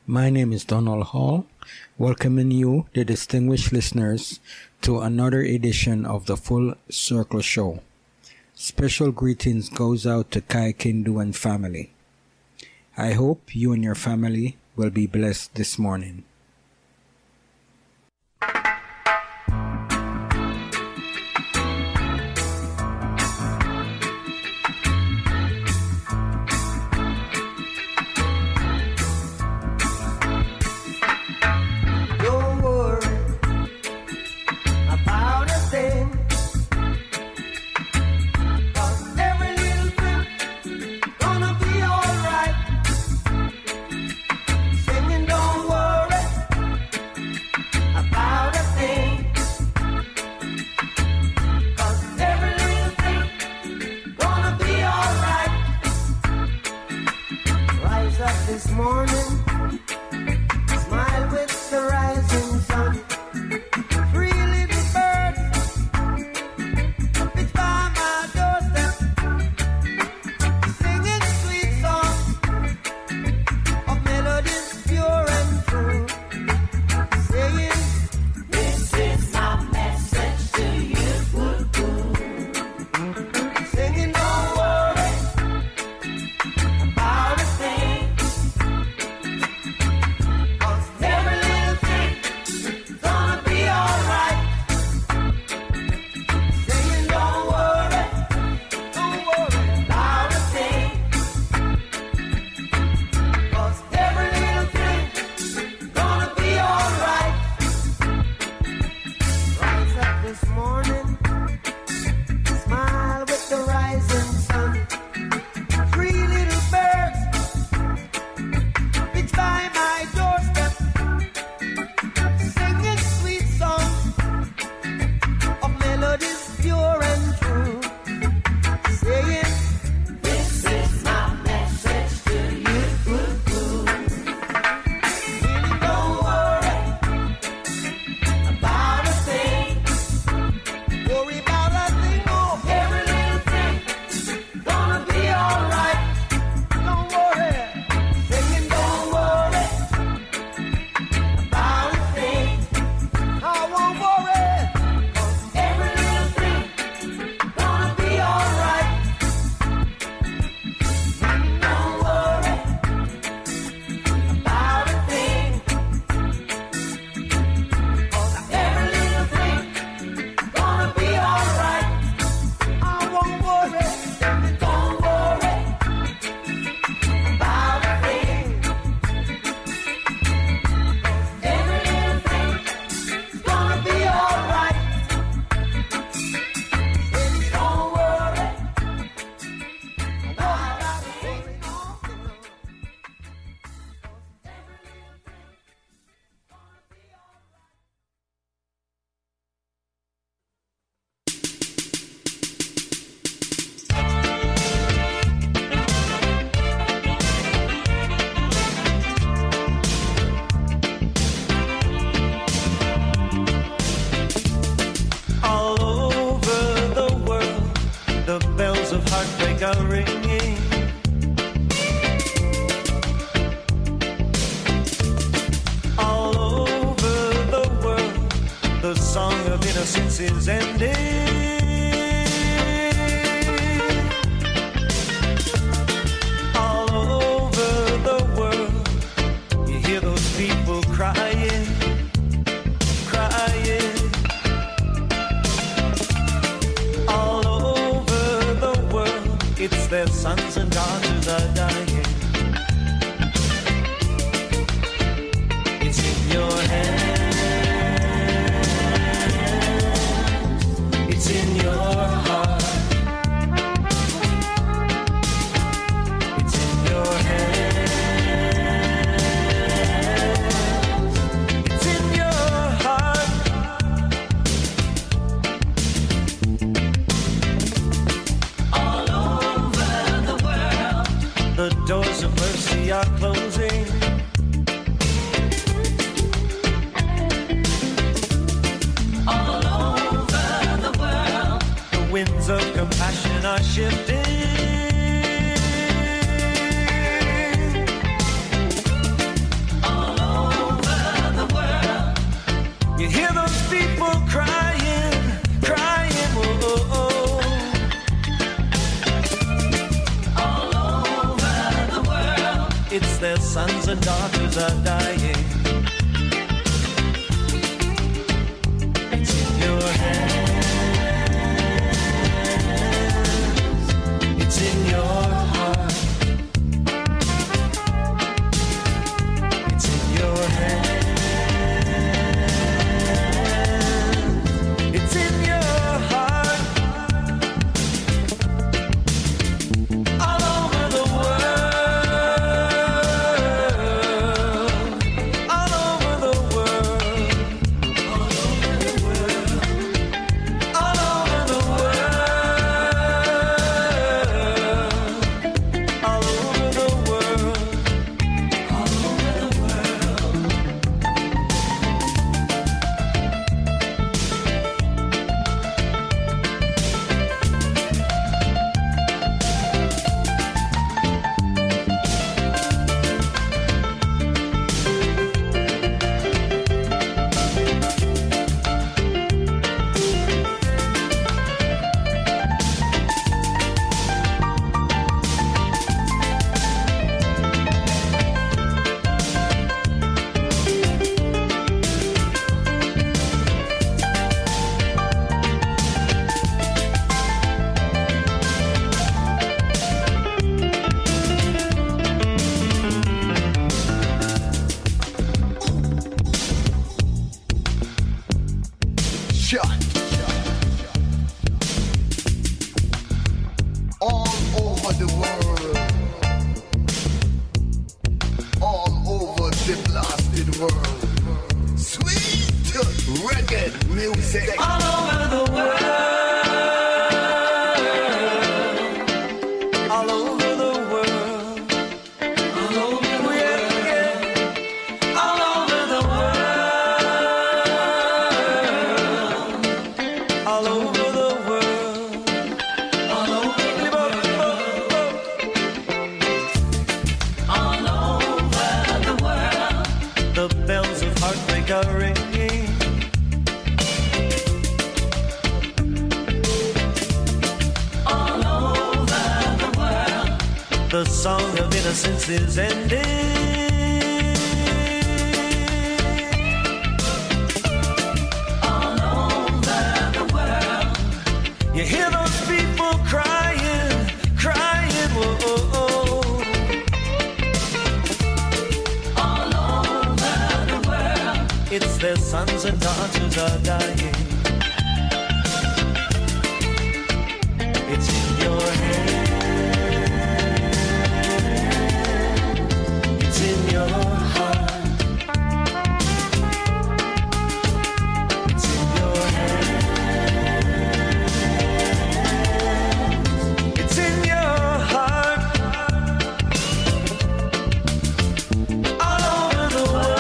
My name is Donald Hall, welcoming you, the distinguished listeners, to another edition of the Full Circle Show. Special greetings goes out to Kai Kindu and family. I hope you and your family will be blessed this morning. All It's their sons and daughters are dying. It's in your hands. It's in your heart. It's in your hands. It's in your heart. All over the world. All over the world. All over the world. All over the world. All over the world. All over the world. Shot. All over the world. All over the blasted world. Sweet reggae music. All over the world. All over the world. All over the world. All over the world. All over the world. All over the world. All over the world. The bells of heartbreak are ringing. All over the world. The song of innocence is ending. All over the world. You hear those people crying, crying, whoa. All over the world. It's their sons and daughters are dying. It's in your hand. It's in your heart. It's in your hand. It's in your heart. All over the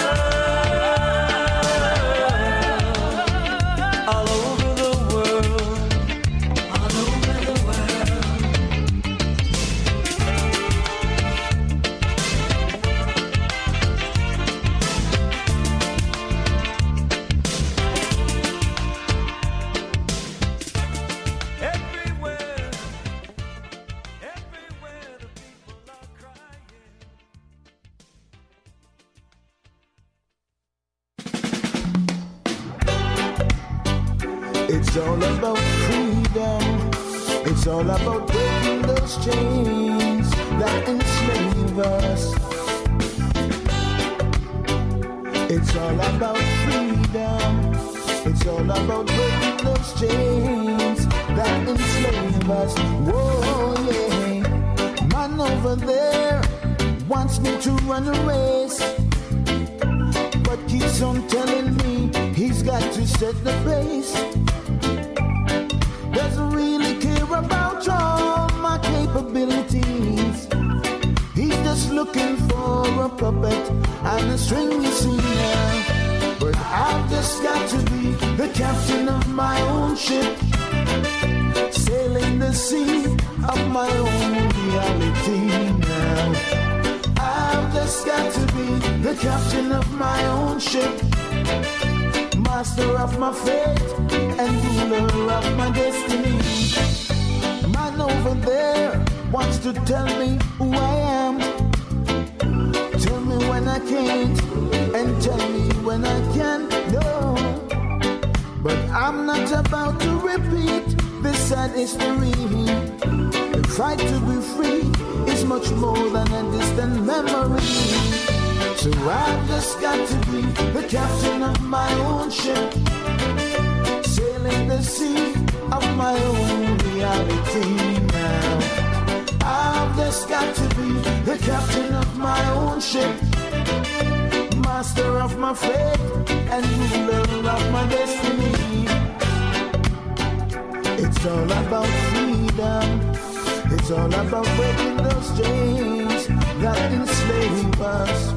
world. All over the world. All over the world. Everywhere, everywhere the people are crying. It's all about freedom. It's all about breaking those chains that enslave us. It's all about freedom. It's all about breaking those chains that enslave us. Whoa, yeah. Man over there wants me to run a race, but keeps on telling me he's got to set the pace. Doesn't really care about all my capabilities. He's just looking for a puppet and a string, you see now. But I've just got to be the captain of my own ship, sailing the sea of my own reality now. I've just got to be the captain of my own ship, master of my fate and ruler of my destiny. Man over there wants to tell me who I am, when I can't, and tell me when I can. No, but I'm not about to repeat this sad history. The fight to be free is much more than a distant memory. So I've just got to be the captain of my own ship, sailing the sea of my own reality now. I've just got to be the captain of my own ship, master of my fate and ruler of my destiny. It's all about freedom. It's all about breaking those chains that enslave us.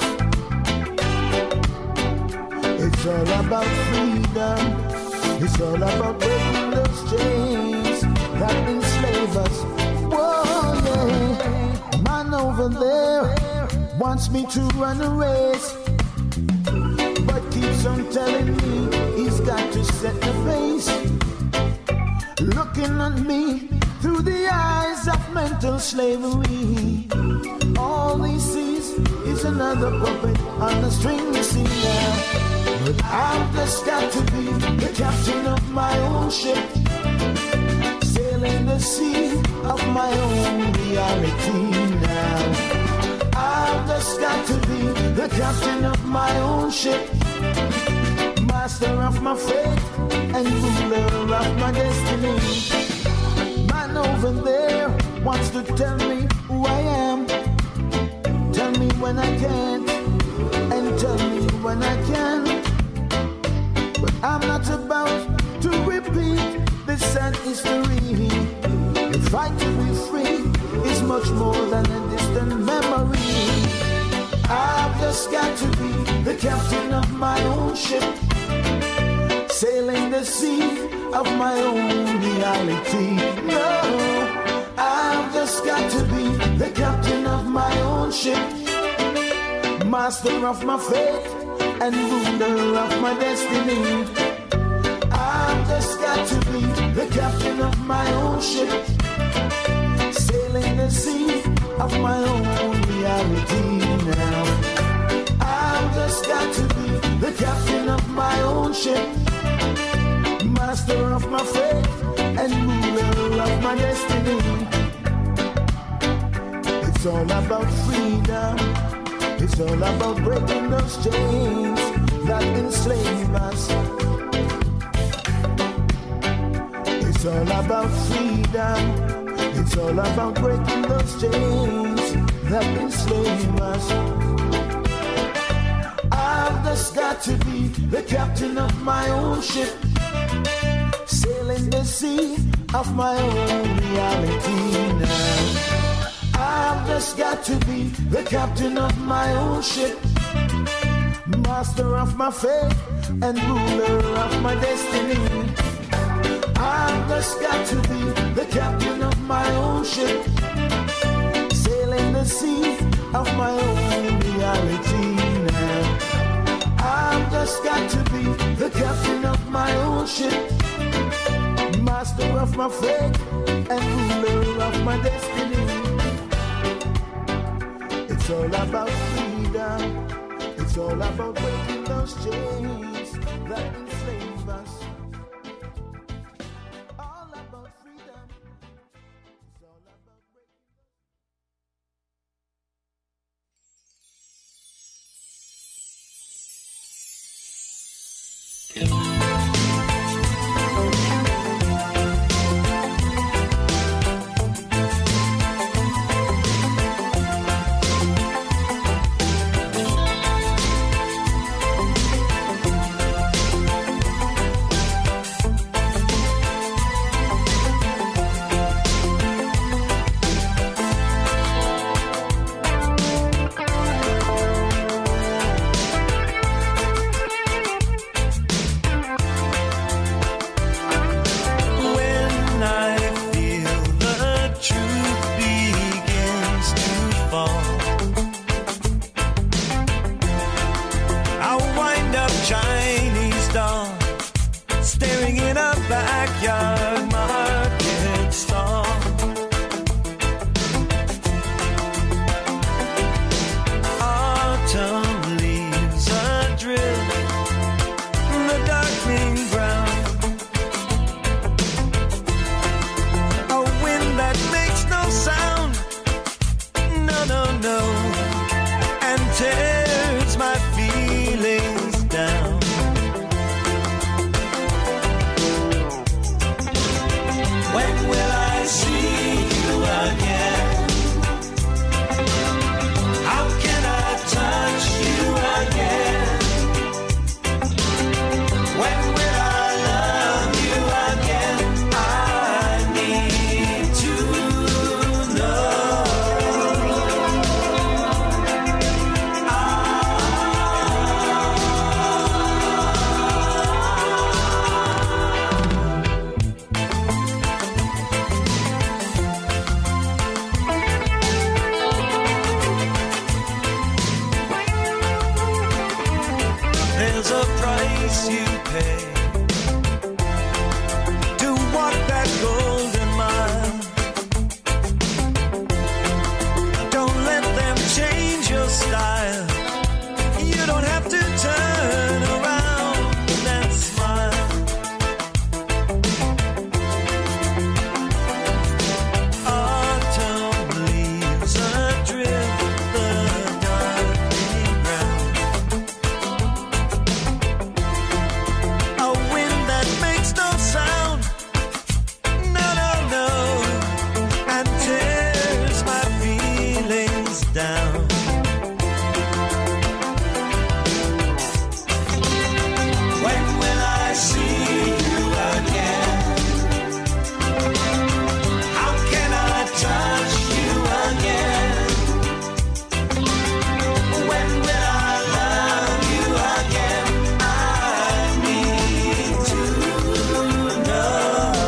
It's all about freedom. It's all about breaking those chains that enslave us. Whoa, yeah. Man over there wants me to run a race, but keeps on telling me he's got to set the pace. Looking at me through the eyes of mental slavery. All he sees is another puppet on the string, you see now. But I've just got to be the captain of my own ship, sailing the sea of my own reality now. I've just got to be the captain of my own ship, master of my fate and ruler of my destiny. Man over there wants to tell me who I am, tell me when I can't, and tell me when I can. But I'm not about to repeat this sad history. The fight to be free is much more than a distant memory. I've just got to be the captain of my own ship, sailing the sea of my own reality. No, I've just got to be the captain of my own ship, master of my fate and ruler of my destiny. I've just got to be the captain of my own ship, sailing the sea of my own reality now. I've just got to be the captain of my own ship, master of my fate and ruler of my destiny. It's all about freedom. It's all about breaking those chains that enslave us. It's all about freedom. It's all about breaking those chains that enslave us. I've just got to be the captain of my own ship, sailing the sea of my own reality now. I've just got to be the captain of my own ship, master of my fate and ruler of my destiny. I've just got to be the captain of my own ship, sailing the sea of my own reality now. I've just got to be the captain of my own ship, master of my fate and ruler of my destiny. It's all about freedom. It's all about breaking those chains that enslave us. All about freedom. It's all about breaking. down. When will I see you again? How can I touch you again? When will I love you again? I need to know.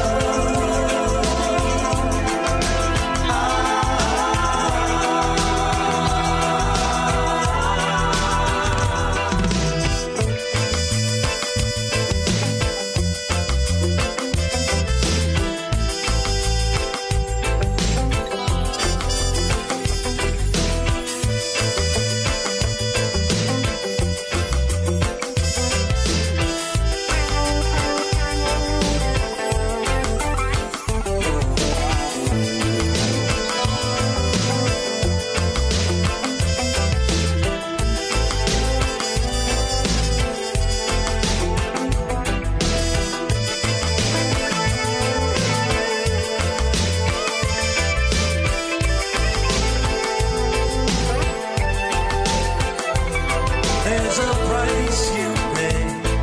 There's a price you pay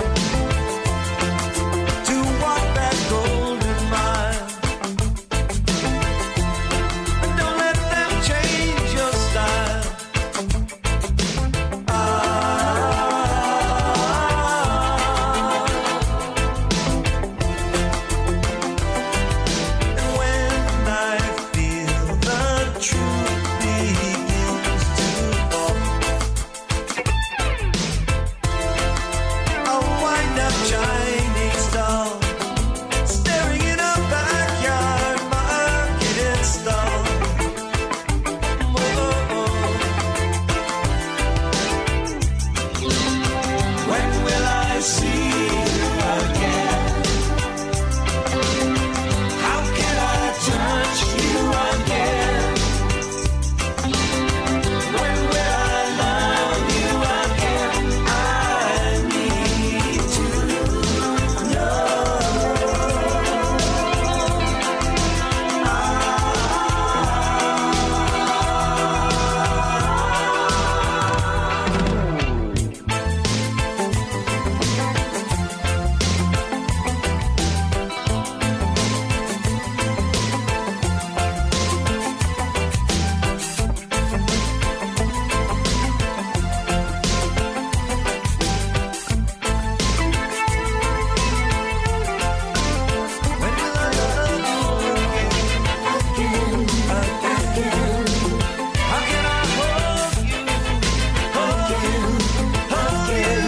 to walk that golden mile. Don't let them change your style. And when I feel the truth begins to fall, a wind-up Chinese doll staring in a backyard market stall. Whoa. When will I see you again? How can I touch you again? When will I love you again? I need to know. When will I love you again? How can I hold you again? Hold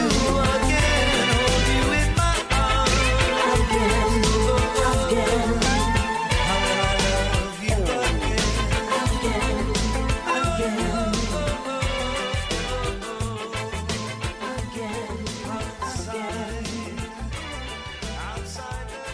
you in my arms again. How will I love you outside the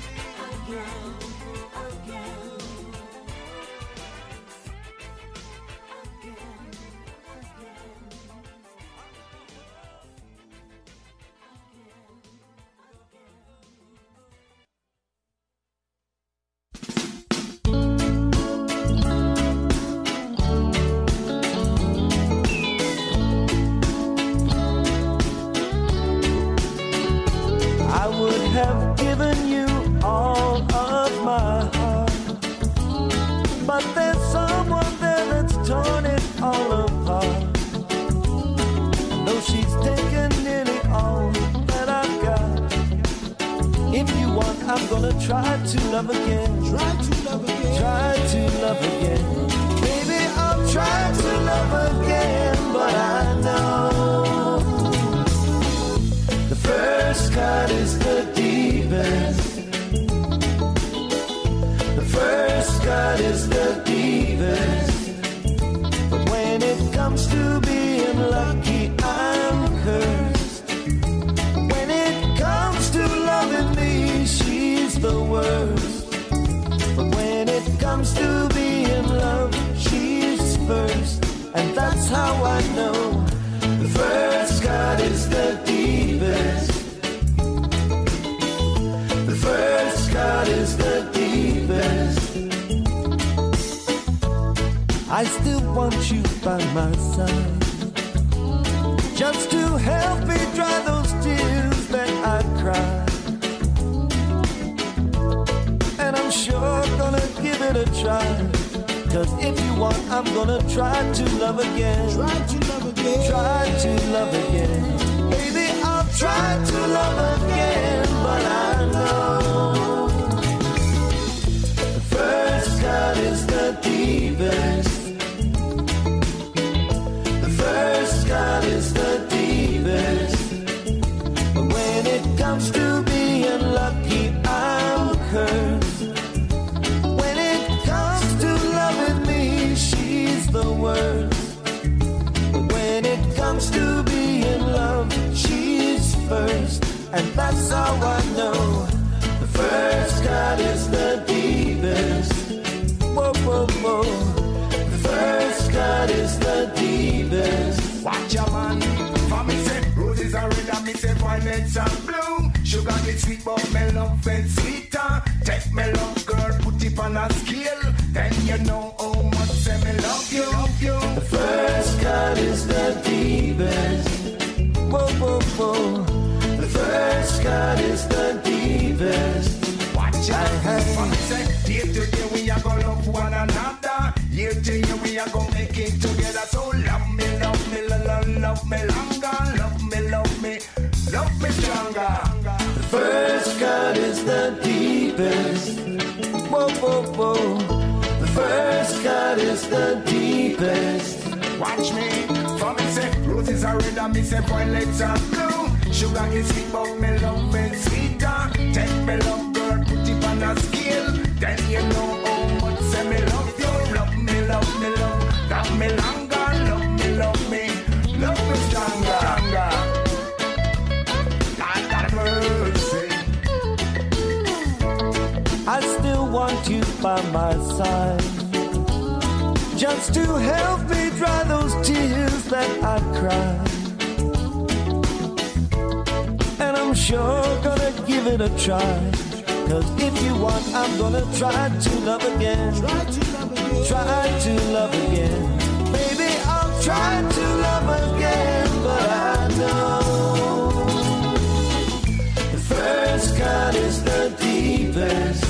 I would have given you all of my heart, but there's someone there that's torn it all apart. No, she's taken nearly all that I've got. If you want, I'm gonna try to love again. Try to love again. Try to love again. Baby, I'll try to love again, but I know the first cut is the deepest. The first cut is the deepest. But when it comes to being lucky, I'm cursed. When it comes to loving me, she's the worst. But when it comes to being loved, she's first. And that's how I know the first cut is the deepest. The first cut is the deepest. I still want you by my side, just to help me dry those tears that I cry. And I'm sure gonna give it a try, 'cause if you want, I'm gonna try to love again. Try to love again. Try to love again. Baby, I'll try to love again, but I know the first cut is the deepest. The first cut is the deepest. But when it comes to being lucky, I'm cursed. When it comes to loving me, she's the worst. But when it comes to being loved, she's first. And that's how I know the first cut is the deepest. Whoa, whoa, whoa. The first cut is the deepest. Watch your man, for me say roses are red and me say violets are blue. Sugar is sweet but me love it sweeter. Take me love girl, put it on a scale, then you know how much say me love you. The first cut is the deepest. Whoa, whoa, whoa. The first cut is the deepest. Watch your man, for me say day to day we are gonna love one another. Year to year we are gonna make it together. So love me, love me, love me longer. Love me stronger. The first cut is the deepest. Whoa, whoa, whoa. The first cut is the deepest. Watch me, for me say roses are red and me say violets are blue. Sugar is sweet but me love it sweeter. Take me love girl, put it on a scale, then you know how much say me love you. Love me longer. Love me stronger. God have mercy. I still want you by my side, just to help me dry those tears that I cry. And I'm sure gonna give it a try, 'cause if you want, I'm gonna try to love again. Try to love again. Try to love again. Baby, I'll try to love again, but I know the first cut is the deepest.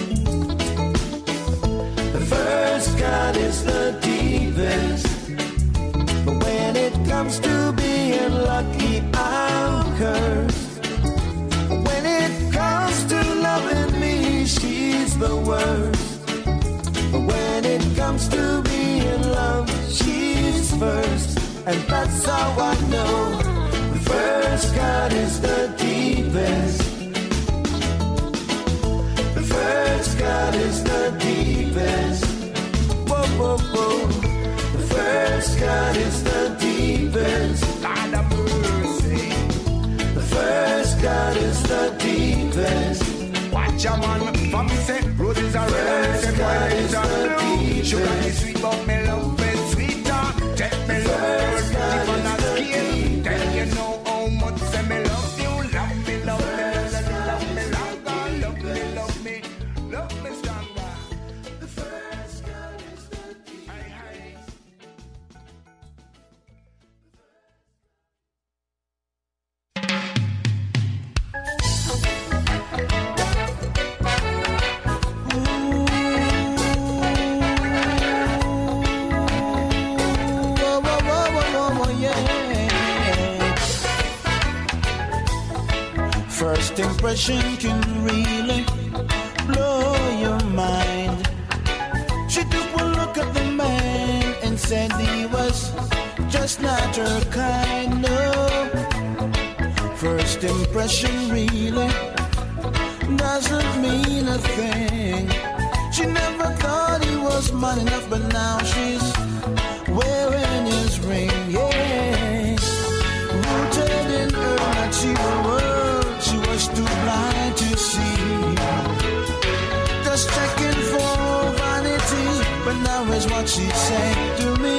The first cut is the deepest. But when it comes to being lucky, I'm cursed. When it comes to loving me, she's the worst. But when it comes to being loved, she's first. And that's how I know the first cut is the deepest. The first cut is the deepest. Whoa, whoa, whoa. The first cut is the deepest. God have mercy. The first cut is the deepest. Watch your man, for me say roses are red and me say violets are blue. Sugar is sweet but me love it sweeter. Take me love girl, put it on a scale, then you know how much say me love you. Love me longer. Love me stronger. The first cut is the deepest. First impression can really blow your mind. She took one look at the man and said he was just not her kind. No, first impression really doesn't mean a thing. She never thought he was man enough, but now she's wearing his ring. Yeah, rooted in her natural world, she was too blind to see. Just checking for vanity, but now is what she said to me.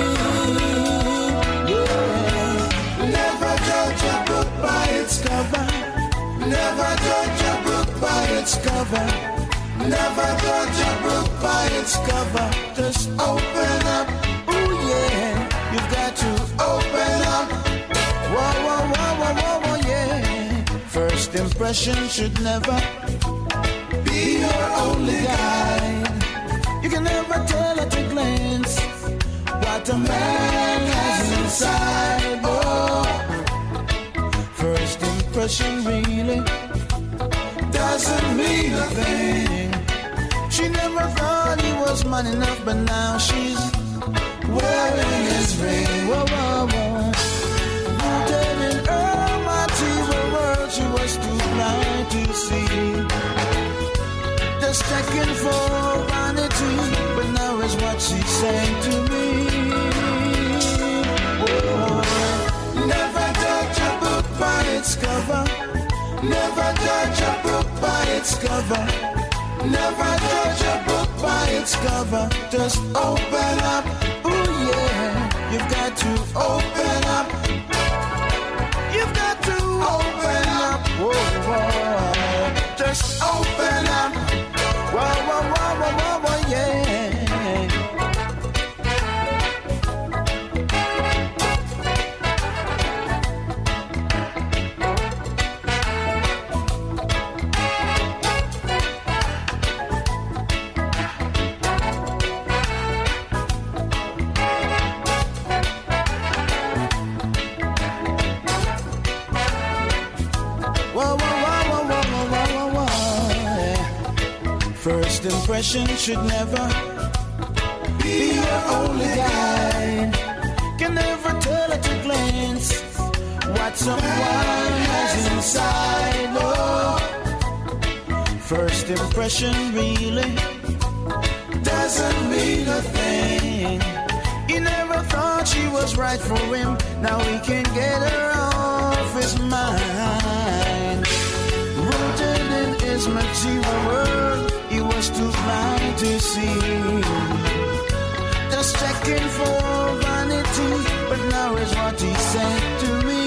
Yeah, never judge a book by its cover. Never judge a book by its cover. Never judge a book by its cover. Just open impression should never be your only guide. You can never tell at a glance what a man has inside. Oh, first impression really doesn't mean a thing. She never thought he was man enough, but now she's wearing his ring. Whoa, whoa, whoa. Rooted in her material world, she was too blind to see. Just checking for vanity, but now is what she's saying to me. Whoa. Never judge a book by its cover. Never judge a book by its cover. Never judge a book by its cover. Just open up. Ooh yeah, you've got to open up. You've got to open up. Whoa, whoa. Just open up. Whoa, whoa, whoa, whoa, whoa, whoa, yeah. First impression should never be your only guide. Can never tell at a glance what someone has inside. Oh, first impression really doesn't mean a thing. He never thought she was right for him. Now he can get her off his mind. Rooted in his material world, he was too blind to see. Just checking for vanity, but now is what he said to me.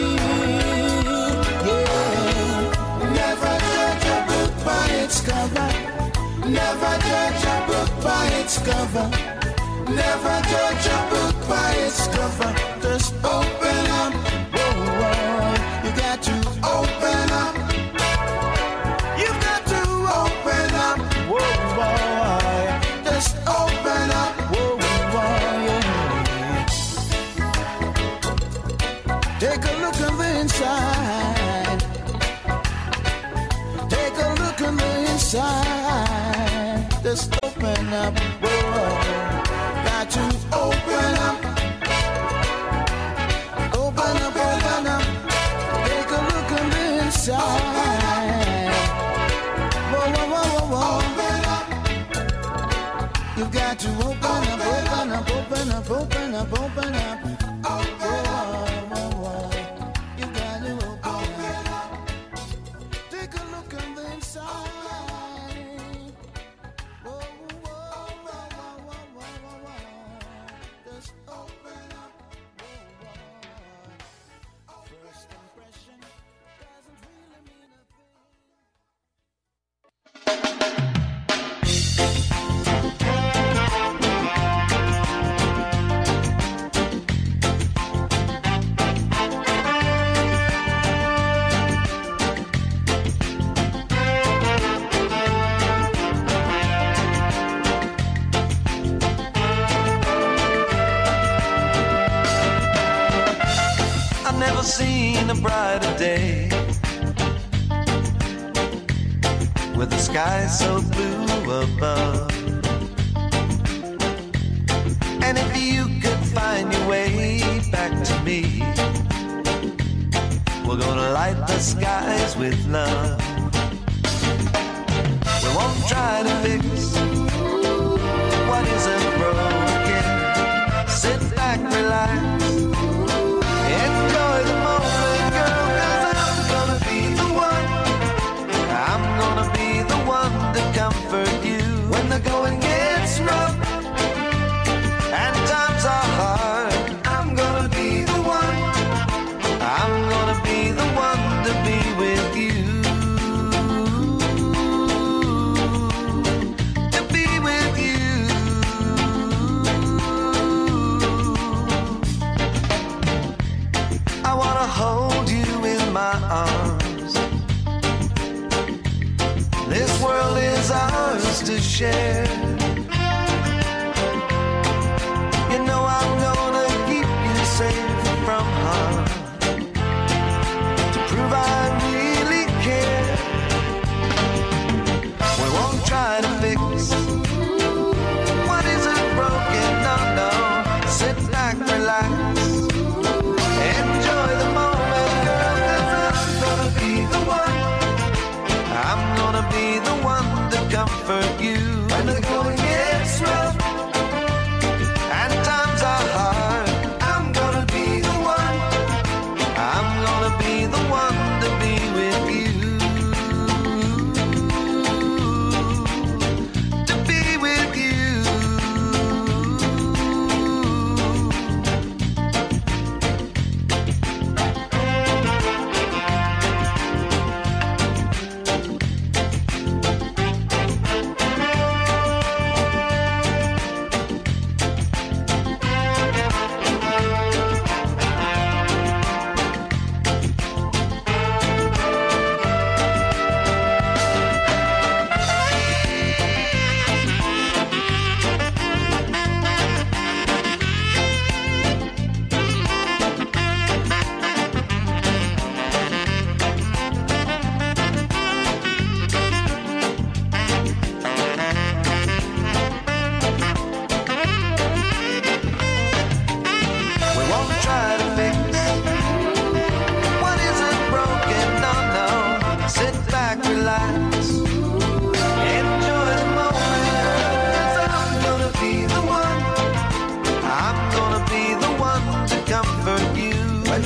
Yeah. Never judge a book by its cover. Never judge a book by its cover. Never judge a book by its cover. Just open up. Whoa, whoa. You got to open up. Just open up. Whoa, whoa, yeah. Take a look on the inside. Take a look on the inside. Just open up. Whoa, got to open up. Open up, open up. Take a look on the inside. Whoa, whoa, whoa, whoa, whoa. You got to open up, open up, open up, open up, open up. Whoa, whoa, whoa. You got to open up. Take a look on the inside. Whoa, whoa, whoa, whoa, whoa, whoa, whoa. Just open up. Whoa, whoa. First impression doesn't really mean a thing. Never seen a brighter day with the sky so blue above. And if you could find your way back to me, we're gonna light the skies with love. We won't try to fix what isn't broken. Sit back, relax, enjoy the moment, girl, 'cause I'm gonna be the one. I'm gonna be the one to comfort you when the going gets rough and times are hard. I'm gonna be the one. I'm gonna be the one to be with you. To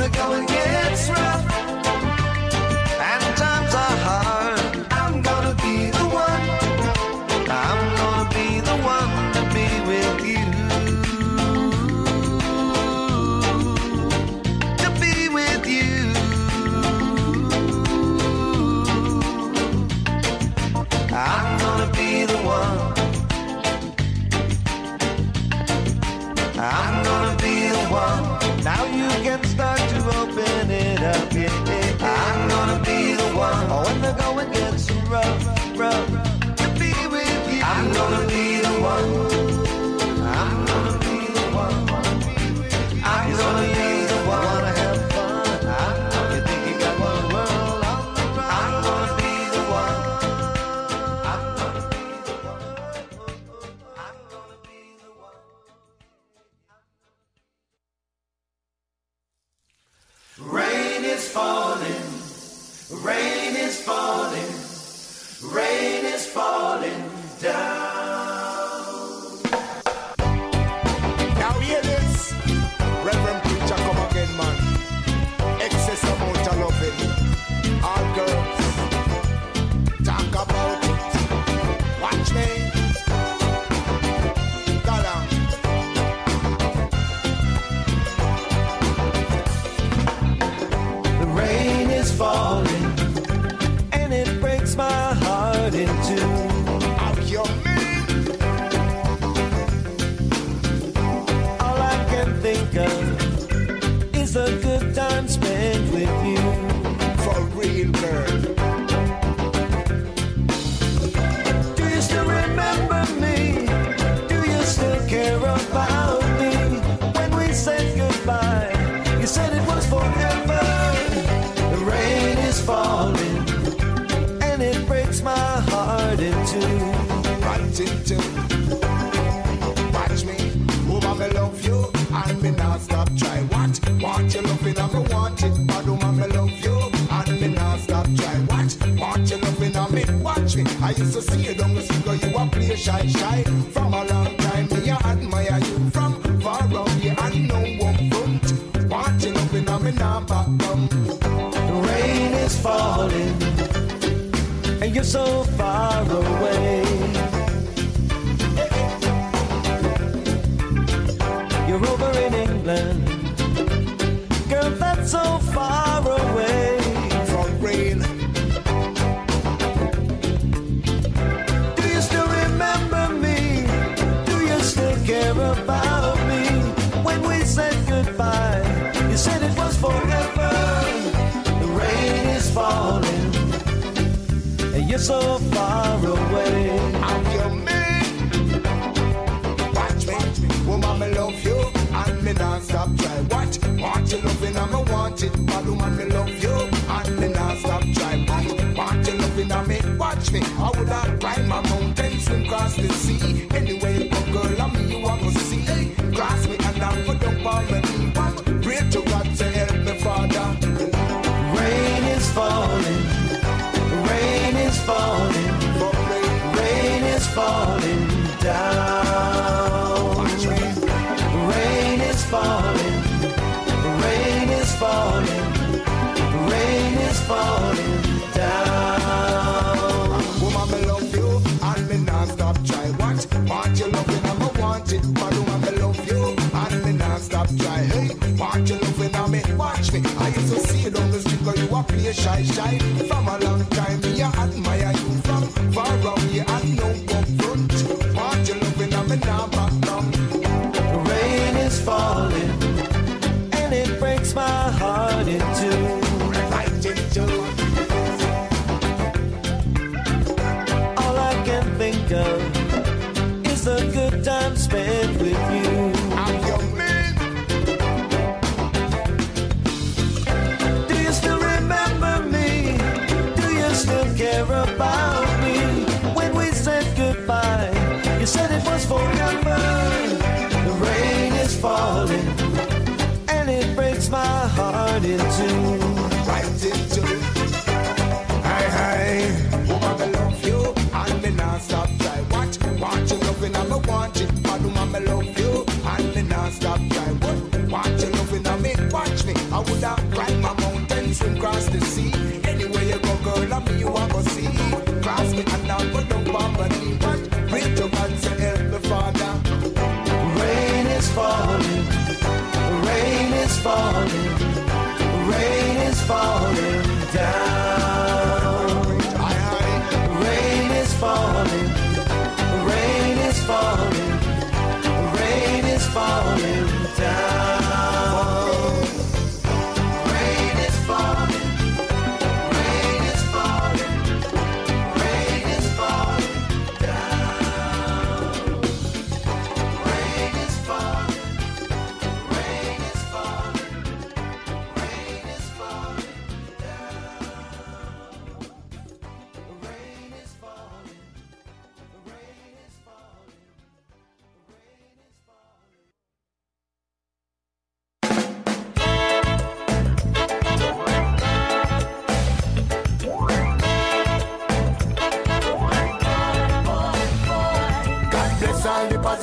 the going gets rough and times are hard, I'm gonna be the one. I'm gonna be the one to be with you. To be with you. I'm gonna be the one. I'm gonna be the one. Now you can start to open it up, yeah. I'm gonna be the one. Oh, when the going gets rough, to be with you. I'm gonna be the one. I'm gonna be the one. I'm gonna be the one. Wanna have fun. You think you got one world on the run. I'm gonna be the one. I'm gonna be the one. I'm gonna be the one. Rain is falling, rain is falling, rain is falling down. Now hear this, Reverend Preacher, come again, man. Excess amount of loving. All girls, talk about it. Watch me. Go down. The rain is falling, and it breaks my heart in two. Out your man. All I can think of is a good time spent with you. For real, girl. Do you still remember me? Do you still care about me? When we said goodbye, you said it was forever. The rain is falling, and it breaks my heart in two. Right into. Watch me. Woman, me love you. And me not stop try. What? Want you loving and me want it. But woman, me love you. And me not stop try. What? Want you loving and me watch me. I used to see you down the street. You a play shy. From a long time, me I admire you. From far out here and no one front. Want you loving and me not back down. The rain is falling, and you're so far away. You're over in England, girl, that's so far away. For real. Do you still remember me? Do you still care about me? When we said goodbye, you said it was forever. The rain is falling, and you're so far away. I'm your man. Watch me. Woman, me love you. And me not stop try. What? Want you loving and me want it. But woman, me love you. And me not stop try. Want you loving and me watch me. I would not climb a mountain, swim across the sea. Anyway, you go, girl, and me you want to see. Cross me and I put up on my knee. Pray to God to help me, Father. Rain is falling, rain is falling, But rain is falling down. watch me. Rain is falling, rain is falling, rain is falling down. Woman, me love you. And me not stop try. What? Want you loving and me want it. But woman, me love you. And me not stop try. Hey, want you loving and me watch me. I used to see you down the street, girl, you a play shy. From a long time, me I admire you. From far out here and no one front. Want you loving and me not back down. The rain is falling, and it breaks my heart in two. Right into. All I can think of is the good time spent with you. I'm your man. Do you still remember me? Do you still care about me? When we said goodbye, you said it was forever. The rain is falling, and it breaks my heart in two. Right into. Hey. Woman, me love you. And me not stop try. What? Want you loving and me want it. But woman, me love you. And me not stop try. What? Want you loving and me watch me. I would have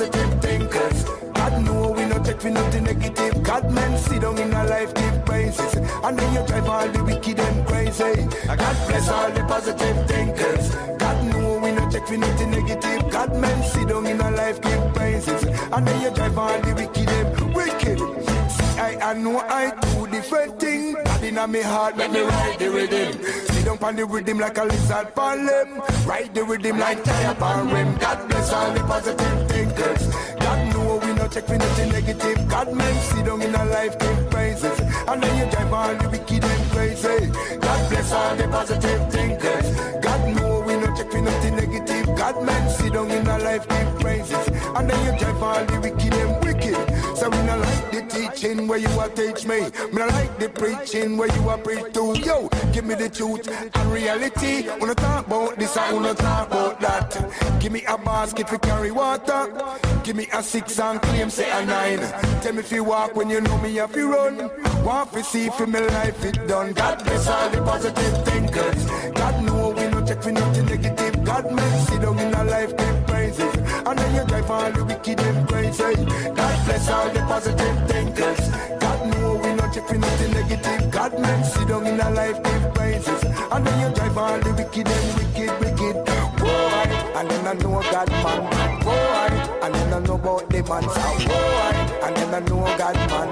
positive thinkers. God know we no take for nothing negative. God men sit down in our life, give praises. And then you drive all the wicked and crazy. God bless all the positive thinkers. God know we no take for nothing negative. God men sit down in our life, give praises. And then you drive all the wicked and wicked. See, I know I do different thing. God in my heart, let me ride the rhythm. Sit down on the rhythm like a lizard pan limb. Ride the rhythm like tire pan rim. God bless all the positive thinkers. God know we no check for nothing negative. God men sit down in our life, give praises. And then you drive all the wicked and crazy. God bless all the positive thinkers. God know we no check for nothing negative. God men sit down in our life, give praises. And then you drive all the wicked and wicked. So we no like the teaching where you are teach me. Me no like the preaching where you are preach to. Yo, give me the truth and reality. Wanna talk about this, I wanna talk about that. Give me a basket for carry water. Give me a 6 and claim say a 9. Tell me if you walk when you know me if you run. Want to see for my life it done. God bless all the positive thinkers. God know we no check for nothing negative. God makes sit down in our life, give praises. And then you drive all the wicked and crazy. God bless all the positive thinkers. God know we no check for nothing negative. God makes sit down in our life, give praises. And then you drive all the wicked and wicked. Boy, and then I know God man. Boy, and then I know about the man. Boy, and then I know God man.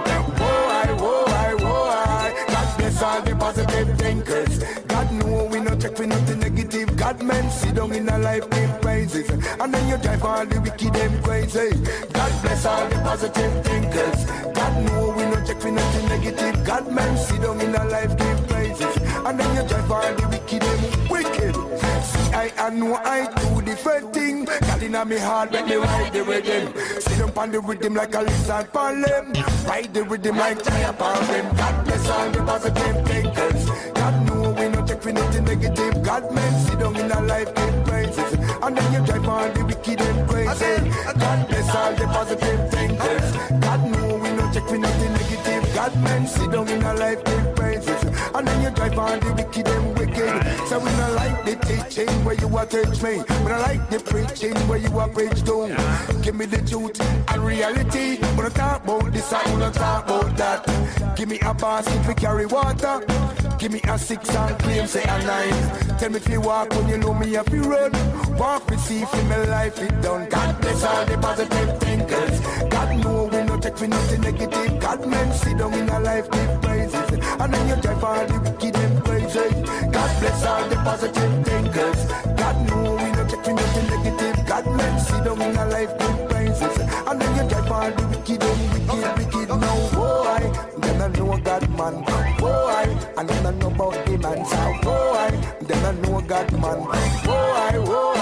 Boy. God bless all the positive thinkers. God know we no check for nothing negative. God men sit down in our life, give praises. And then you drive all the wicked and crazy. God bless all the positive thinkers. God know we no check for nothing negative. God men sit down in our life, give praises. And then you drive all the wicked and wicked. See, I know I do different thing. God in my heart, let me ride the rhythm. Sit down on the rhythm like a lizard pan limb. Ride the rhythm like tire pan rim. God bless all the positive thinkers. God know we no check for nothing negative. God men sit down in our life, give praises. And then you drive all the wicked and crazy. God bless all the positive thinkers. God know we no check for nothing negative. God men sit down in our life, give praises. And then you drive all the wicked and wicked. So we not like the teaching where you are teach me. We not like the preaching where you are preach to. Give me the truth and reality. Wanna talk about this, I wanna talk about that. Give me a basket for carry water. Give me a 6 and claim say a 9. Tell me if you walk when you know me if you run. Walk with see for my life it done. God bless all the positive thinkers. God know we no check for nothing negative. God men sit down in our life, give praises. And then you drive all the wicked and crazy. God bless all the positive thinkers. God know we no check for nothing negative. God men sit down in our life, give praises. And then you drive all the wicked and wicked. Now boy, then I know God man. Boy, and then I know about the man. So boy, then I know God man. Boy.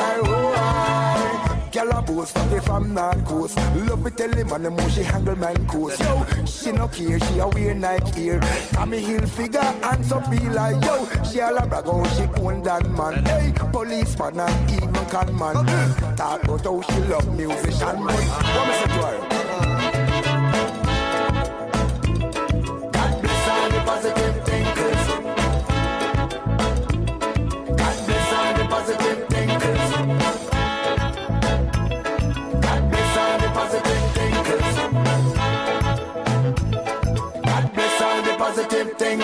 Girl a boast from North Coast. Love me tell him and the more she handle man coast. Yo, she no care, she a wear Nike ear. Tommy Hill figure and some feel like yo. She all a brag how she own that man. Hey, policeman and even con man. Talk about how she love musician man. What me say to her? God bless all the positive thinkers. God bless all the positive thinkers. God bless all the positive thinkers. God bless all the positive thinkers.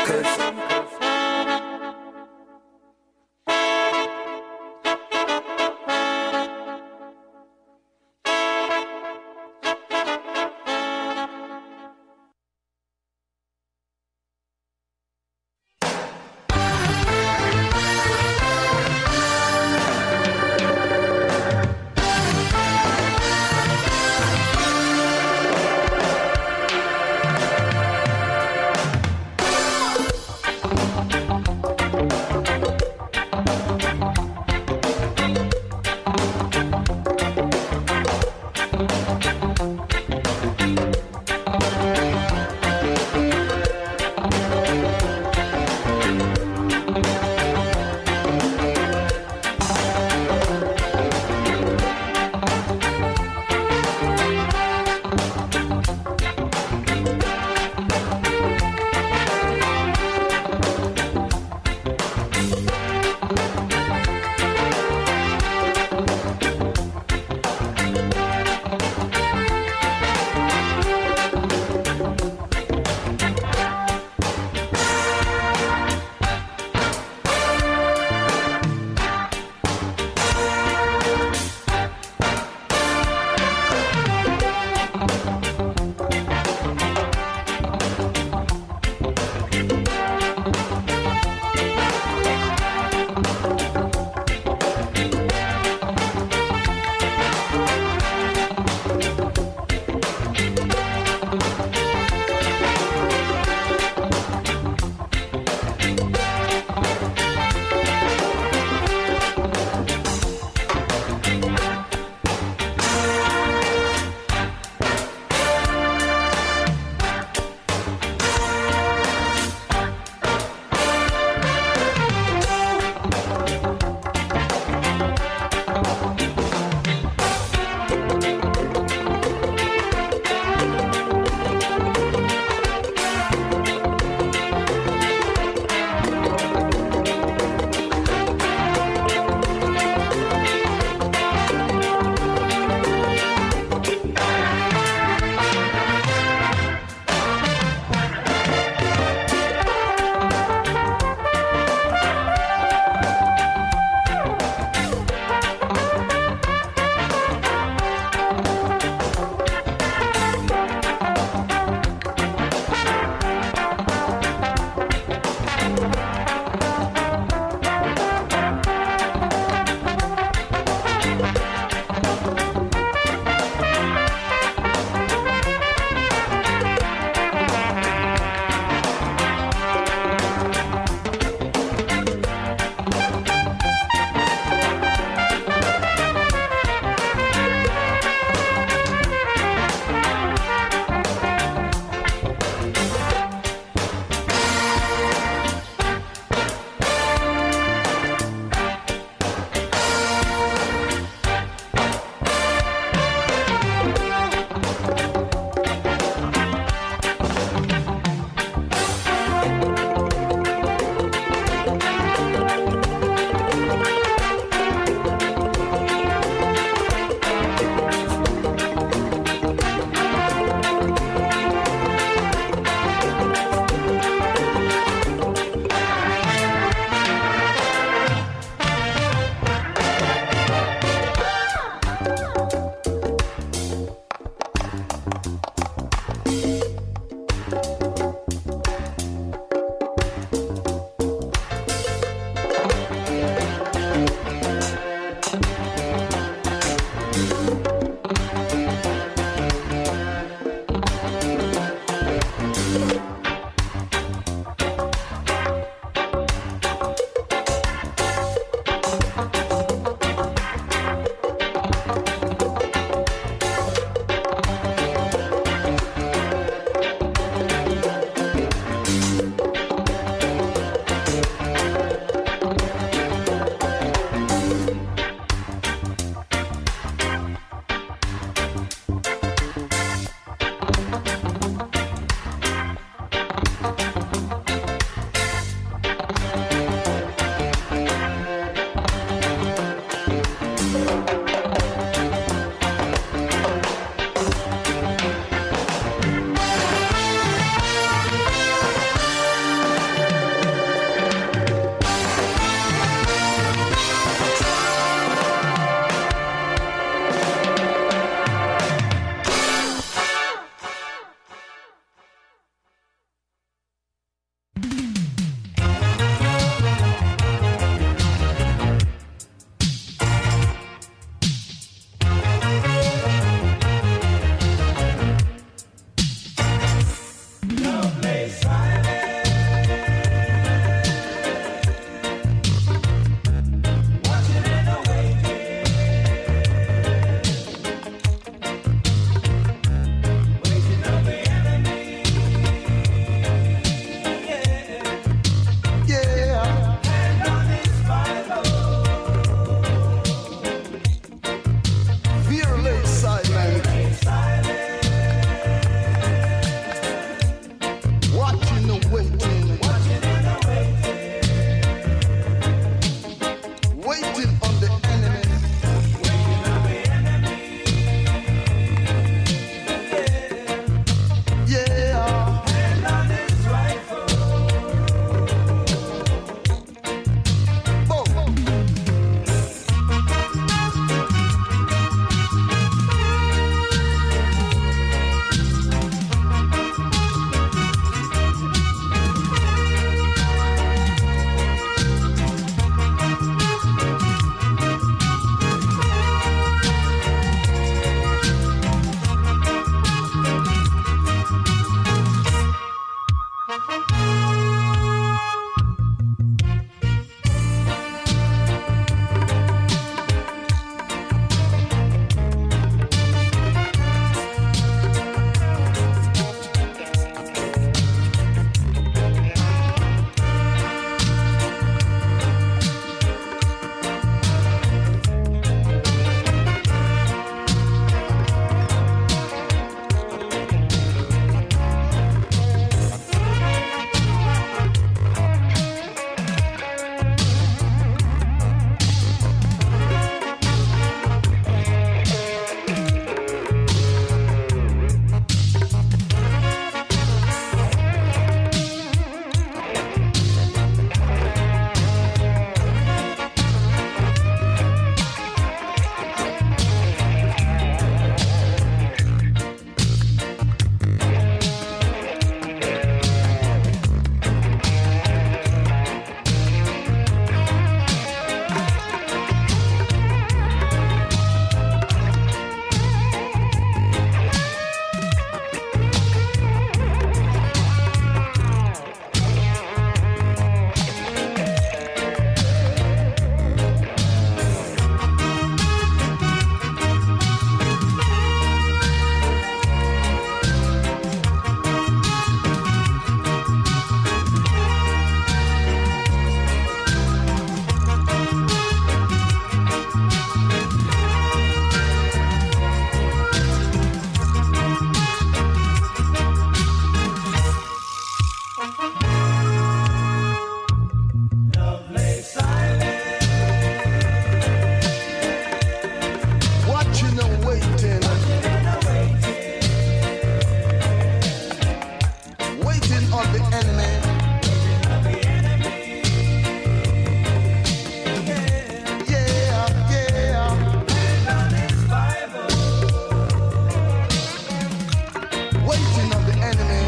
waiting on the enemy.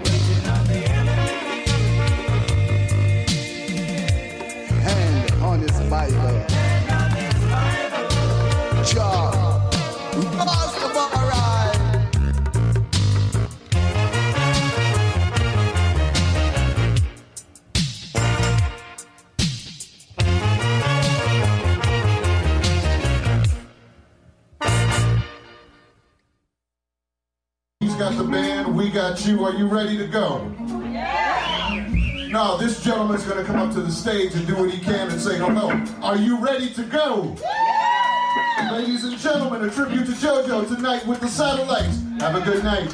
Hand on his Bible. Jah, Rastafari. He's got the band, we got you. Are you ready to go? Yeah. Now, this gentleman's going to come up to the stage and do what he can and say hello. Are you ready to go? Yeah. Ladies and gentlemen, a tribute to JoJo tonight with the Satellites. Have a good night.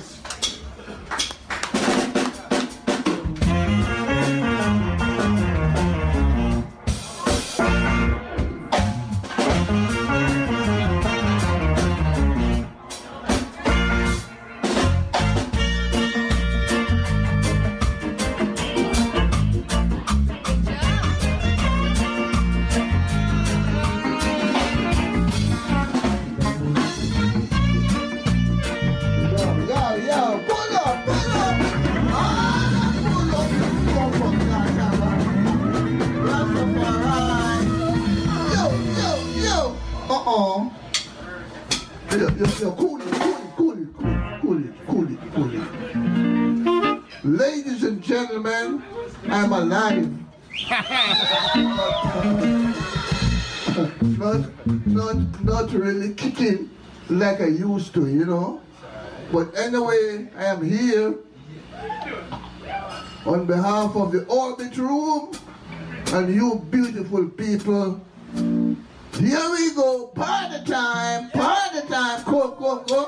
Ladies and gentlemen, I'm alive. not really kicking like I used to, you know. But anyway, I am here on behalf of the Orbit Room and you beautiful people. Here we go, party time, go.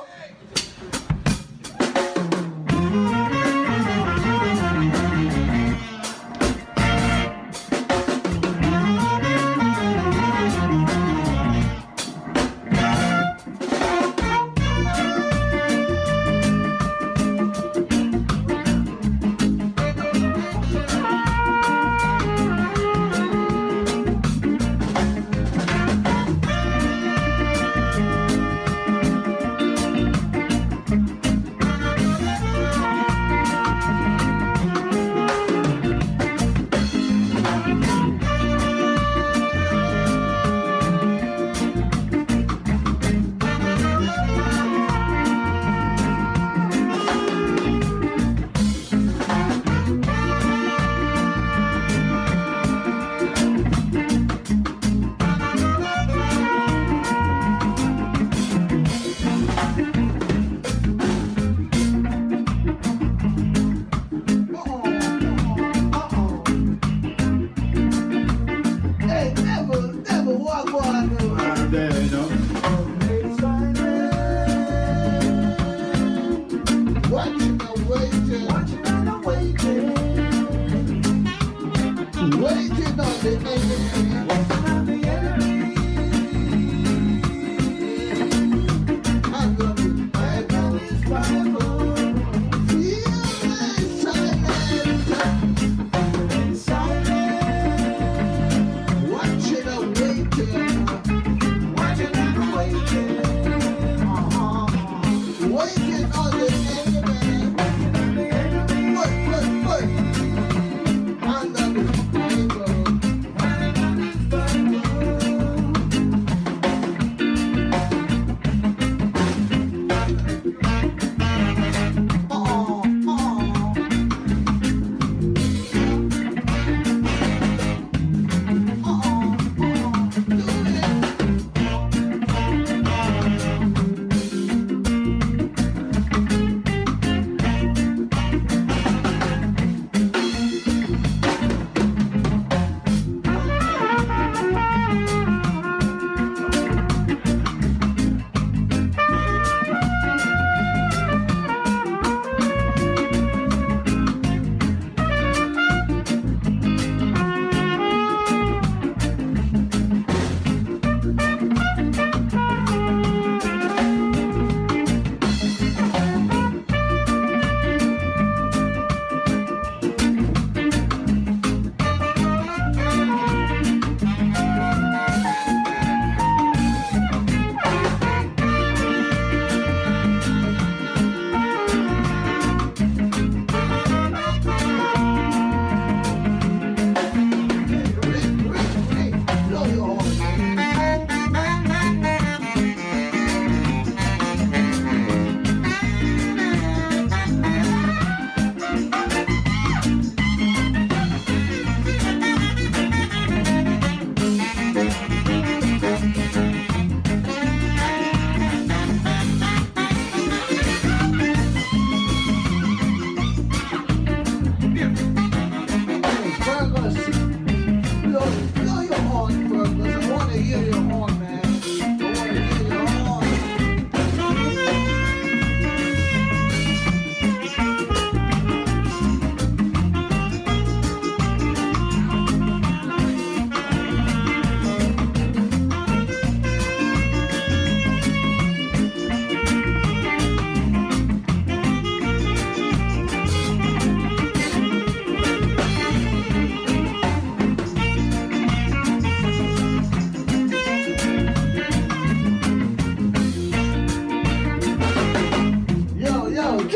Waiting on the enemy.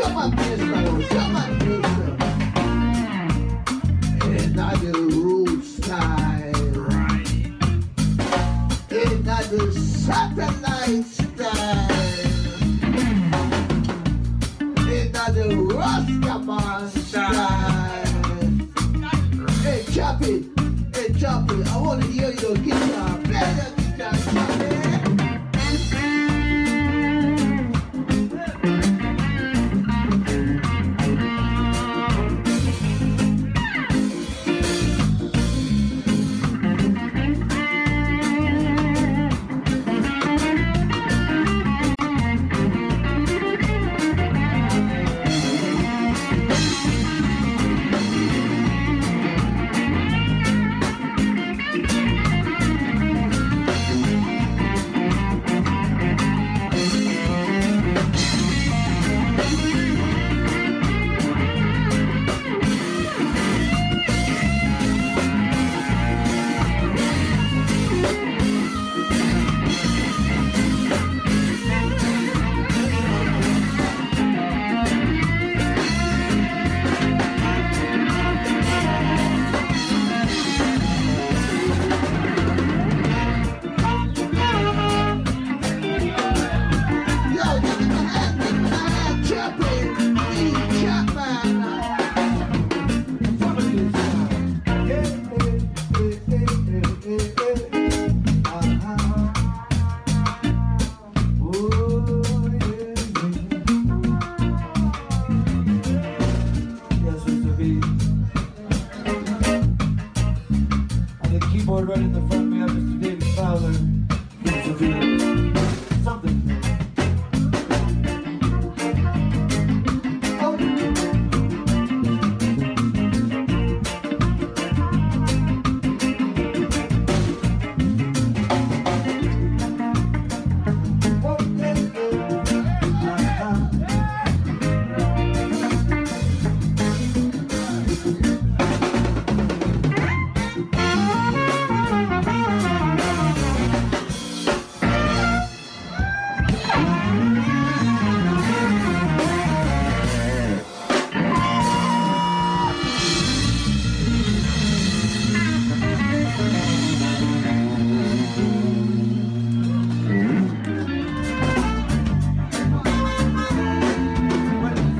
Come on, Minister. Come on.